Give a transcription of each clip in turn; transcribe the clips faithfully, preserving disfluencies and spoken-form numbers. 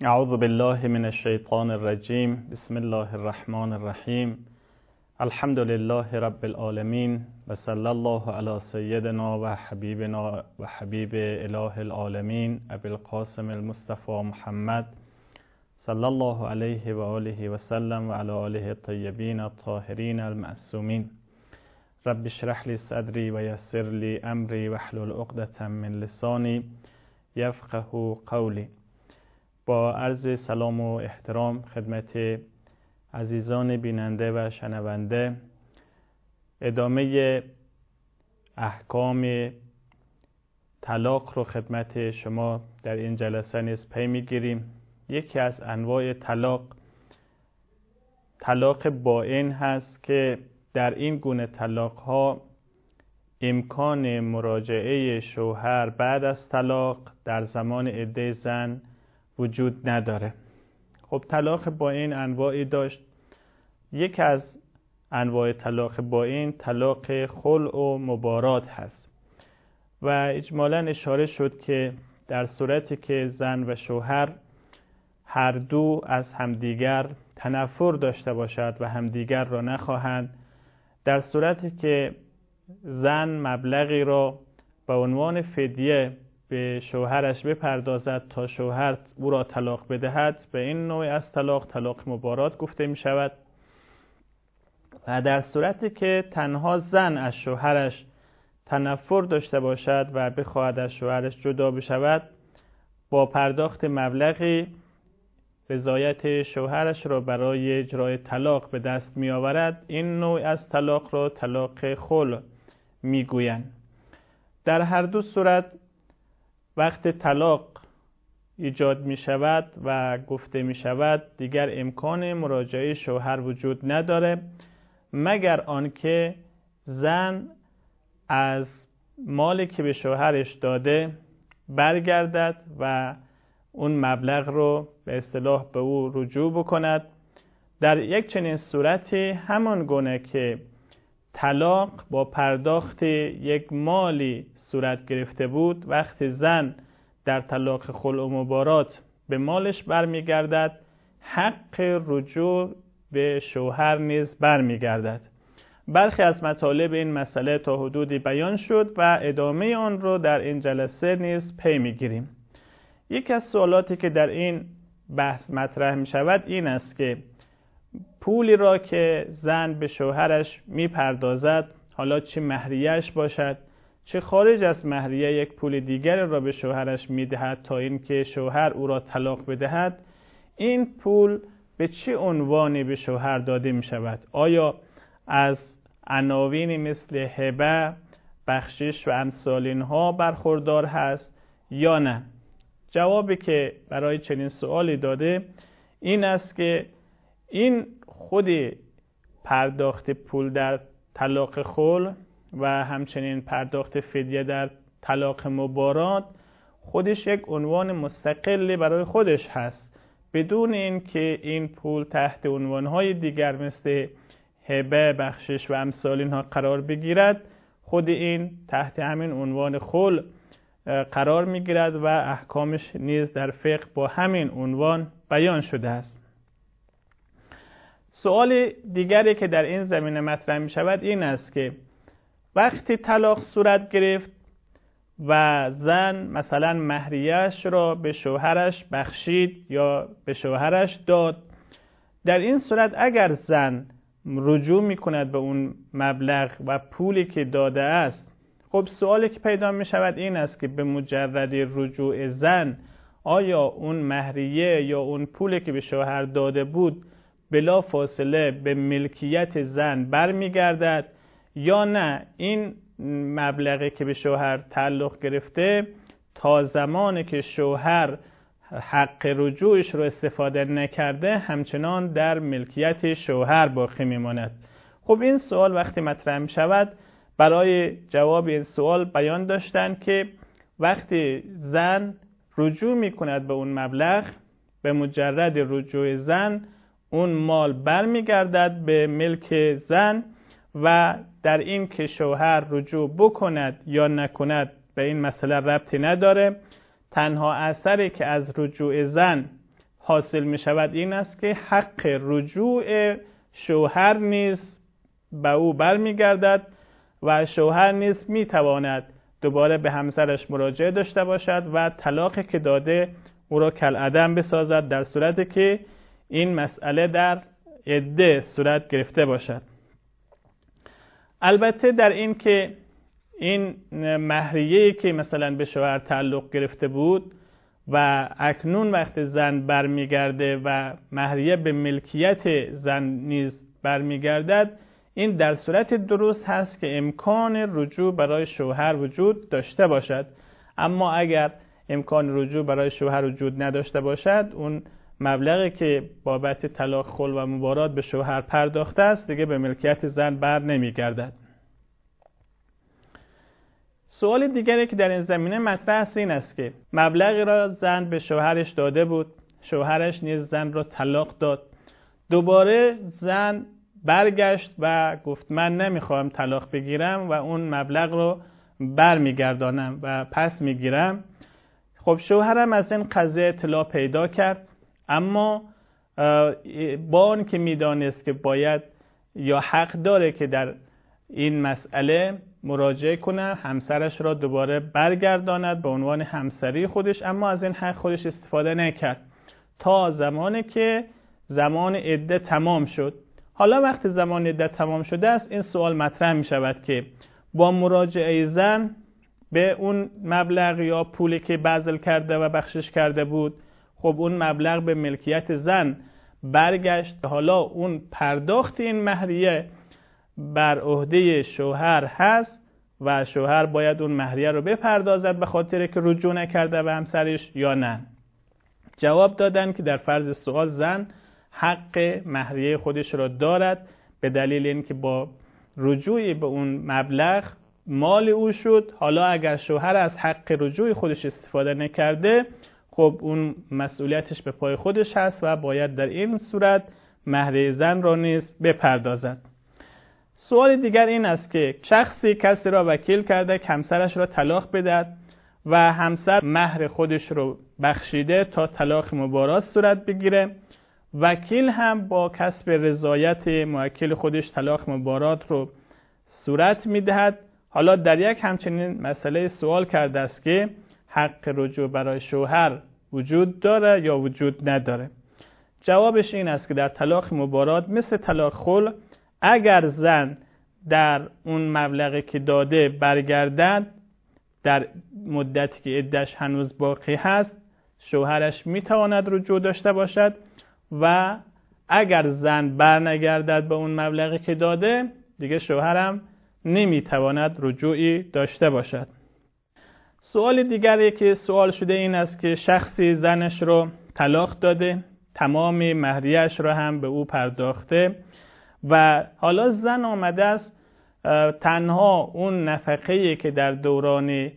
اعوذ بالله من الشیطان الرجیم. بسم الله الرحمن الرحیم. الحمد لله رب العالمین و صلی الله علی سیدنا و حبیبنا و حبیب اله العالمین ابی القاسم المصطفى محمد صلی الله علیه و آله و سلم و علی آله الطیبین الطاهرین المعصومین. رب اشرح لی صدری و یسر لی امری واحلل عقدة من لسانی یفقهوا قولی. با عرض سلام و احترام خدمت عزیزان بیننده و شنونده، ادامه احکام طلاق رو خدمت شما در این جلسه نیز پی میگیریم. یکی از انواع طلاق طلاق بائن هست که در این گونه طلاق ها امکان مراجعه شوهر بعد از طلاق در زمان عده زن وجود نداره. خب طلاق بائن انواعی داشت. یکی از انواع طلاق بائن طلاق خلع و مبارات هست و اجمالاً اشاره شد که در صورتی که زن و شوهر هر دو از همدیگر تنفر داشته باشد و همدیگر را نخواهند، در صورتی که زن مبلغی را به عنوان فدیه به شوهرش بپردازد تا شوهر او را طلاق بدهد، به این نوع از طلاق طلاق مبارات گفته می شود. و در صورتی که تنها زن از شوهرش تنفر داشته باشد و بخواهد از شوهرش جدا بشود، با پرداخت مبلغی رضایت شوهرش را برای اجرای طلاق به دست می آورد. این نوع از طلاق را طلاق خلع می گویند. در هر دو صورت وقت طلاق ایجاد می شود و گفته می شود دیگر امکان مراجعه شوهر وجود نداره، مگر آنکه زن از مالی که به شوهرش داده برگردد و اون مبلغ رو به اصطلاح به او رجوع بکند. در یک چنین صورتی همان گونه که طلاق با پرداخت یک مالی صورت گرفته بود، وقتی زن در طلاق خلع و مبارات به مالش برمیگردد، حق رجوع به شوهر نیز برمیگردد. برخی از مطالب این مسئله تا حدودی بیان شد و ادامه آن رو در این جلسه نیز پی میگیریم. یکی از سوالاتی که در این بحث مطرح می شود این است که پولی را که زن به شوهرش می پردازد، حالا چه مهریه‌اش باشد چه خارج از مهریه، یک پول دیگر را به شوهرش می دهد تا اینکه شوهر او را طلاق بدهد، این پول به چه عنوانی به شوهر داده می شود؟ آیا از عناوینی مثل هبه، بخشش و امثال اینها برخوردار هست یا نه؟ جوابی که برای چنین سوالی داده این است که این خود پرداخت پول در طلاق خلع و همچنین پرداخت فدیه در طلاق مبارات خودش یک عنوان مستقلی برای خودش هست، بدون اینکه این پول تحت عنوانهای دیگر مثل هبه، بخشش و امثال اینها قرار بگیرد. خود این تحت همین عنوان خلع قرار میگیرد و احکامش نیز در فقه با همین عنوان بیان شده است. سوال دیگری که در این زمینه مطرح می شود این است که وقتی طلاق صورت گرفت و زن مثلا مهریه‌اش را به شوهرش بخشید یا به شوهرش داد، در این صورت اگر زن رجوع می کند به اون مبلغ و پولی که داده است، خب سوالی که پیدا می شود این است که به مجرد رجوع زن آیا اون مهریه یا اون پولی که به شوهر داده بود بلا فاصله به ملکیت زن برمیگردد یا نه این مبلغی که به شوهر تعلق گرفته تا زمانی که شوهر حق رجوعش رو استفاده نکرده همچنان در ملکیت شوهر باقی میماند؟ خب این سوال وقتی مطرح می شود، برای جواب این سوال بیان داشتن که وقتی زن رجوع می کند به اون مبلغ، به مجرد رجوع زن اون مال برمیگردد به ملک زن و در این که شوهر رجوع بکند یا نکند به این مسئله ربطی نداره. تنها اثری که از رجوع زن حاصل می شود این است که حق رجوع شوهر نیز به او برمیگردد و شوهر نیز می تواند دوباره به همسرش مراجعه داشته باشد و طلاقی که داده او را کالعدم بسازد، در صورتی که این مسئله در عده صورت گرفته باشد. البته در این که این مهریه‌ای که مثلا به شوهر تعلق گرفته بود و اکنون وقت زن برمیگرده و مهریه به ملکیت زن نیز برمیگردد، این در صورت درست هست که امکان رجوع برای شوهر وجود داشته باشد. اما اگر امکان رجوع برای شوهر وجود نداشته باشد، اون مبلغی که بابت طلاق خلع و مبارات به شوهر پرداخته است دیگه به ملکیت زن بر نمیگردد. سوال دیگری که در این زمینه مطرح است این است که مبلغی را زن به شوهرش داده بود، شوهرش نیز زن را طلاق داد، دوباره زن برگشت و گفت من نمیخوام طلاق بگیرم و اون مبلغ رو برمیگردانم و پس میگیرم. خب شوهرم از این قضیه اطلاع پیدا کرد، اما با آن که میدانست که باید یا حق داره که در این مسئله مراجعه کنه، همسرش را دوباره برگرداند به عنوان همسری خودش، اما از این حق خودش استفاده نکرد تا زمانی که زمان عده تمام شد. حالا وقتی زمان عده تمام شده است، این سوال مطرح می شود که با مراجعه زن به اون مبلغ یا پولی که بذل کرده و بخشش کرده بود، خب اون مبلغ به ملکیت زن برگشت. حالا اون پرداخت این مهریه بر عهده شوهر هست و شوهر باید اون مهریه رو بپردازد به خاطر که رجوع نکرده به همسرش یا نه. جواب دادن که در فرض سوال زن حق مهریه خودش را دارد، به دلیل اینکه با رجوع به اون مبلغ مال او شد. حالا اگر شوهر از حق رجوع خودش استفاده نکرده، خب اون مسئولیتش به پای خودش هست و باید در این صورت مهریه زن را نیز بپردازد. سوال دیگر این است که شخصی کسی را وکیل کرده که همسرش را طلاق بدهد و همسر مهر خودش رو بخشیده تا طلاق مبارات صورت بگیره. وکیل هم با کسب رضایت موکل خودش طلاق مبارات رو صورت میدهد. حالا در یک همچنین مسئله سوال کرده است که حق رجوع برای شوهر وجود داره یا وجود نداره. جوابش این است که در طلاق مبارات مثل طلاق خلع، اگر زن در اون مبلغی که داده برگردد در مدتی که عده‌اش هنوز باقی هست، شوهرش میتواند رجوع داشته باشد و اگر زن برنگردد به اون مبلغی که داده، دیگه شوهرم نمیتواند رجوعی داشته باشد. سوال دیگری که سوال شده این است که شخصی زنش رو طلاق داده، تمام مهریه‌اش رو هم به او پرداخته و حالا زن آمده است تنها اون نفقه‌ای که در دوران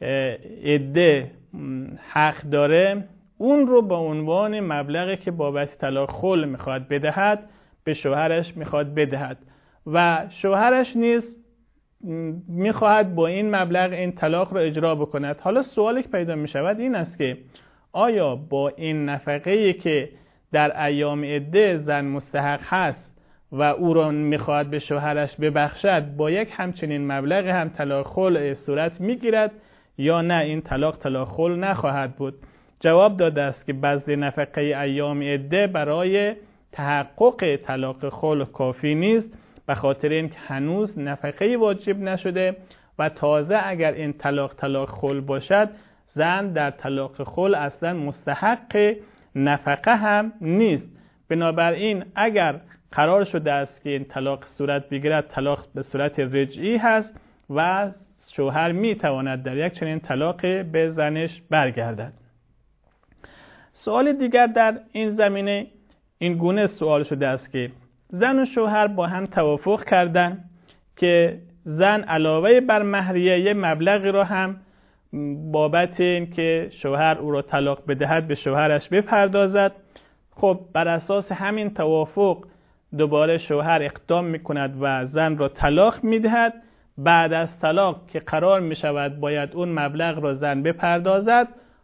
عده حق داره اون رو به عنوان مبلغی که بابت طلاق خلع میخواد بدهد به شوهرش میخواد بدهد و شوهرش نیز میخواهد با این مبلغ این طلاق رو اجرا بکند. حالا سوالی که پیدا میشود این است که آیا با این نفقه‌ای که در ایام عده زن مستحق هست و او را میخواهد به شوهرش ببخشد، با یک همچنین مبلغ هم طلاق خلع صورت میگیرد یا نه این طلاق طلاق خلع نخواهد بود؟ جواب داده است که بذل نفقه ایام عده برای تحقق طلاق خلع کافی نیست، به خاطر اینکه هنوز نفقه واجب نشده و تازه اگر این طلاق طلاق خلع باشد، زن در طلاق خلع اصلا مستحق نفقه هم نیست. بنابراین اگر قرار شده است که این طلاق صورت بگیرد، طلاق به صورت رجعی هست و شوهر می تواند در یک چنین طلاق به زنش برگردد. سوال دیگر در این زمینه این گونه سوال شده است که زن و شوهر با هم توافق کردن که زن علاوه بر مهریه یه مبلغی را هم بابت این که شوهر او را طلاق بدهد به شوهرش بپردازد. خب بر اساس همین توافق دوباره شوهر اقدام میکند و زن را طلاق میدهد. بعد از طلاق که قرار میشود باید اون مبلغ را زن بپردازد،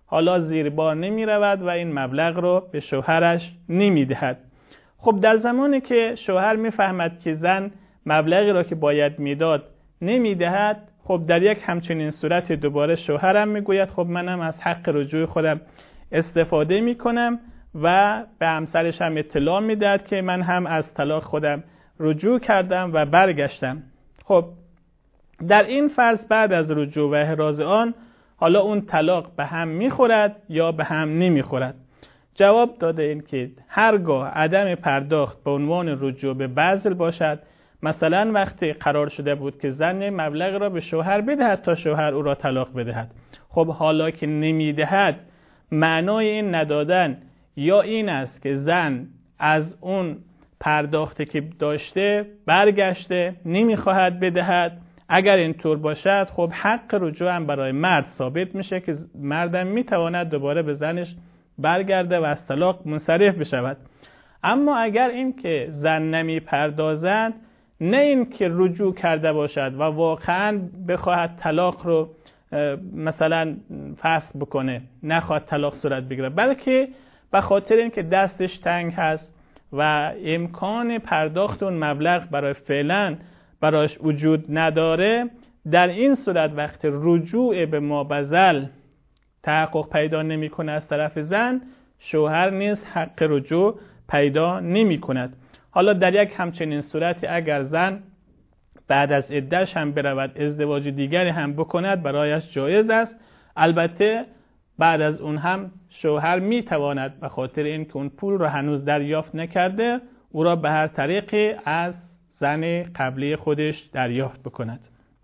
حالا زیر بار نمی رود و این مبلغ رو به شوهرش نمی دهد. خب در زمانی که شوهر می فهمد که زن مبلغی را که باید میداد نمی دهد، خب در یک همچنین صورت دوباره شوهرم می گوید خب منم از حق رجوع خودم استفاده می کنم و به همسرش هم اطلاع می دهد که من هم از طلاق خودم رجوع کردم و برگشتم. خب در این فرض بعد از رجوع و احراز آن حالا اون طلاق به هم میخورد یا به هم نمیخورد؟ جواب داده این که هرگاه عدم پرداخت به عنوان رجوع به بذل باشد، مثلا وقتی قرار شده بود که زن مبلغ را به شوهر بدهد تا شوهر او را طلاق بدهد، خب حالا که نمیدهد معنای این ندادن یا این است که زن از اون پرداختی که داشته برگشته نمیخواهد بدهد. اگر اینطور باشد خب حق رجوع هم برای مرد ثابت میشه که مردم میتواند دوباره به زنش برگرده و از طلاق منصرف بشود. اما اگر این که زن نمی پردازد، نه این که رجوع کرده باشد و واقعا بخواهد طلاق رو مثلا فسخ بکنه، نخواهد طلاق صورت بگیره، بلکه به خاطر این که دستش تنگ هست و امکان پرداخت اون مبلغ برای فعلا برایش وجود نداره، در این صورت وقت رجوع به مابذل تحقق پیدا نمی کنه از طرف زن، شوهر نیز حق رجوع پیدا نمی کند. حالا در یک همچنین صورتی اگر زن بعد از عده‌اش هم برود ازدواج دیگری هم بکند برایش جایز است. البته بعد از اون هم شوهر می تواند به خاطر اینکه اون پول را هنوز دریافت نکرده او را به هر طریقی از زن قبلی خودش دریافت بکند.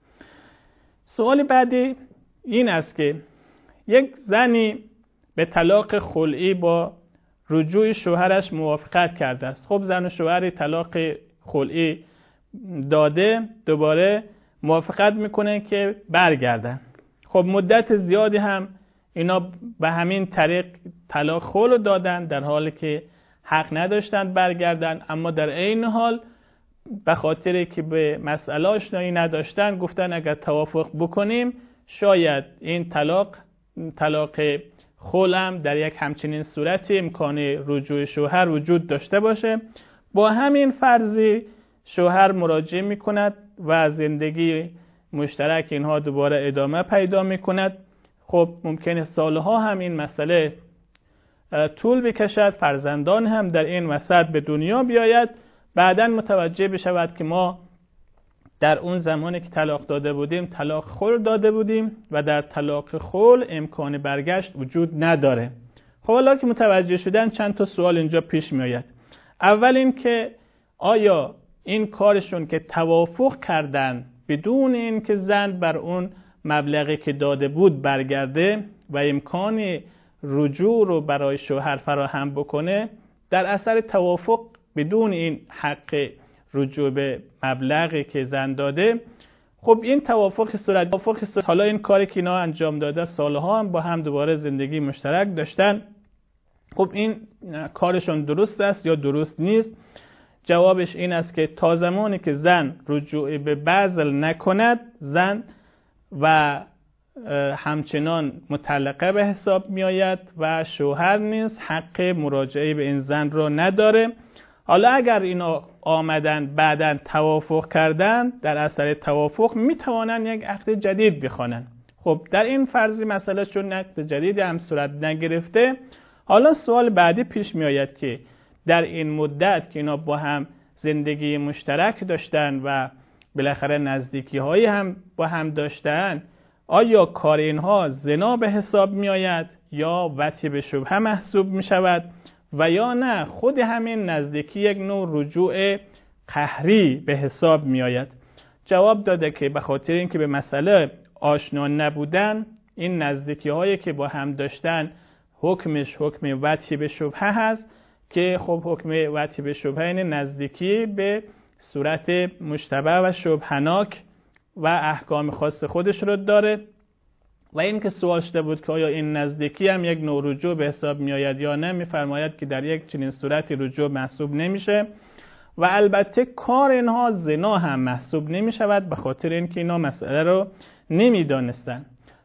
سوال بعدی این است که یک زنی به طلاق خلعی با رجوع شوهرش موافقت کرده است. خب زن و شوهر طلاق خلعی داده، دوباره موافقت میکنه که برگردن. خب مدت زیادی هم اینا به همین طریق طلاق خلع دادن در حالی که حق نداشتند برگردن، اما در عین حال به خاطر که به مسئله آشنایی نداشتن گفتن اگر توافق بکنیم شاید این طلاق طلاق خلع در یک همچنین صورتی امکان رجوع شوهر وجود داشته باشه. با همین فرضی شوهر مراجعه میکند و زندگی مشترک اینها دوباره ادامه پیدا میکند. خب ممکنه سالها هم این مسئله طول بکشد، فرزندان هم در این وسط به دنیا بیاید، بعداً متوجه بشود که ما در اون زمانی که طلاق داده بودیم طلاق خلع داده بودیم و در طلاق خلع امکان برگشت وجود نداره. خب حالا که متوجه شدن چند تا سوال اینجا پیش می آید. اول این که آیا این کارشون که توافق کردن بدون این که زن بر اون مبلغی که داده بود برگرده و امکان رجوع رو برای شوهر فراهم بکنه، در اثر توافق بدون این حق رجوع به مبلغی که زن داده، خب این توافق صورت توافق صورت حالا این کاری که اینا انجام داده سالها هم با هم دوباره زندگی مشترک داشتن، خب این کارشون درست است یا درست نیست؟ جوابش این است که تا زمانی که زن رجوع به بذل نکند، زن و همچنان مطلقه به حساب می آید و شوهر نیز حق مراجعه به این زن را نداره. حالا اگر اینا آمدن بعداً توافق کردن، در اثر توافق می توانن یک عقد جدید بخوانن. خب در این فرضی مسئله چون عقد جدید هم صورت نگرفته، حالا سوال بعدی پیش می آید که در این مدت که اینا با هم زندگی مشترک داشتن و بالاخره نزدیکی هایی هم با هم داشتن، آیا کار اینها زنا به حساب می آید یا وطی به شبهه محسوب می شود و یا نه خود همین نزدیکی یک نوع رجوع قهری به حساب می آید؟ جواب داده که به خاطر اینکه به مسئله آشنا نبودن، این نزدیکی هایی که با هم داشتن حکمش حکم وطی به شبهه هست که خب حکم وطی به شبهه این نزدیکی به صورت مشتبه و شبهناک و احکام خاص خودش رو داره. و این که سوال شده بود که آیا این نزدیکی هم یک نوع رجوع به حساب می آید یا نه، می‌فرماید که در یک چنین صورتی رجوع محسوب نمیشه و البته کار اینها زنا هم محسوب نمی شود به خاطر اینکه اینا مسئله رو نمیدانستن.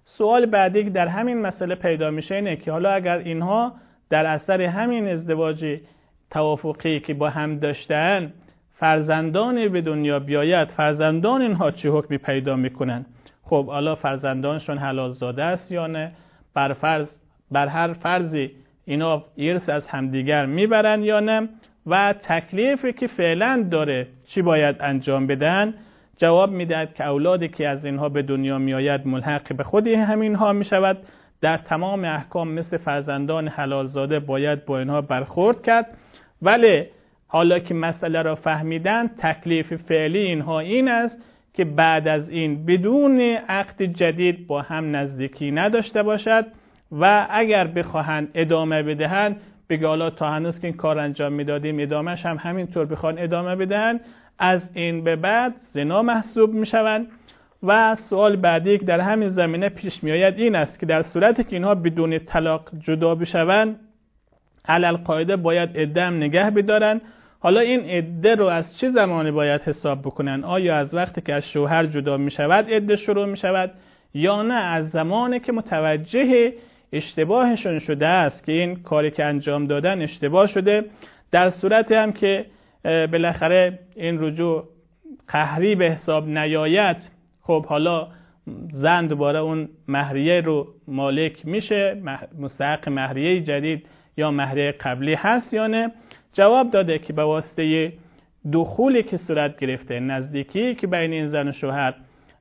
سوال بعدی که در همین مسئله پیدا میشه اینه که حالا اگر اینها در اثر همین ازدواج توافقی که با هم داشتن فرزندانی به دنیا بیاید، فرزندان اینها چه حکمی پیدا میکنن؟ خب حالا فرزندانشون حلال زاده است یا نه؟ بر فرض بر هر فرضی اینا ارث از همدیگر میبرن یا نه؟ و تکلیفی که فعلا داره چی باید انجام بدن؟ جواب میدهد که اولادی که از اینها به دنیا میآید ملحق به خود همینها میشود. در تمام احکام مثل فرزندان حلال زاده باید با اینها برخورد کرد، ولی حالا که مسئله را فهمیدن تکلیف فعلی اینها این است که بعد از این بدون عقد جدید با هم نزدیکی نداشته باشد و اگر بخواهند ادامه بدهند بگه حالا تا هنوز که این کار انجام میدادیم ادامهش هم همینطور بخوان ادامه بدهند، از این به بعد زنا محسوب میشوند. و سوال بعدی که در همین زمینه پیش میآید این است که در صورتی که اینها بدون طلاق جدا بشوند علل قاعده باید عده هم نگه بدارن. حالا این عده رو از چه زمانی باید حساب بکنن؟ آیا از وقتی که از شوهر جدا می شود عده شروع می شود یا نه از زمانی که متوجه اشتباهشون شده است که این کاری که انجام دادن اشتباه شده؟ در صورتی هم که بالاخره این رجوع قهری به حساب نیاید، خب حالا زن دوباره اون مهریه رو مالک میشه، مستحق مهریه جدید یا مهریه قبلی هست یا نه؟ جواب داده که به واسطه دخولی که صورت گرفته، نزدیکی که بین این زن و شوهر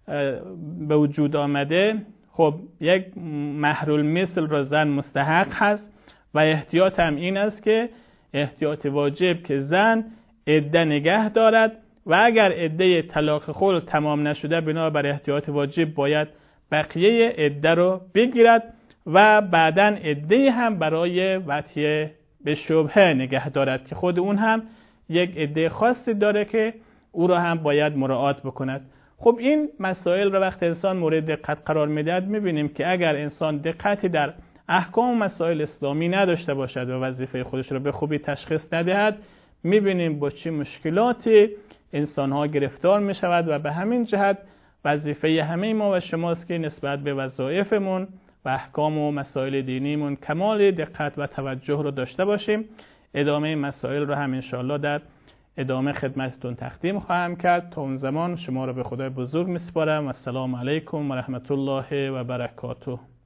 به وجود آمده، خب یک مهر المثل را زن مستحق هست و احتیاط هم این است که احتیاط واجب که زن عده نگه دارد و اگر عده طلاق خلع تمام نشده بنابر احتیاط واجب باید بقیه عده رو بگیرد و بعداً عده هم برای وطیه به شبهه نگه دارد که خود اون هم یک عده خاصی داره که او را هم باید مراعات بکند. خب این مسائل را وقت انسان مورد دقت قرار میدهد میبینیم که اگر انسان دقتی در احکام و مسائل اسلامی نداشته باشد و وظیفه خودش را به خوبی تشخیص ندهد میبینیم با چه مشکلاتی انسان ها گرفتار میشود و به همین جهت وظیفه همه ما و شماست که نسبت به وظایفمون و احکام و مسائل دینیمون کمال دقت و توجه رو داشته باشیم. ادامه مسائل رو هم انشاءالله در ادامه خدمتتون تقدیم خواهم کرد. تا اون زمان شما رو به خدای بزرگ میسپارم. السلام علیکم و رحمت الله و برکاته.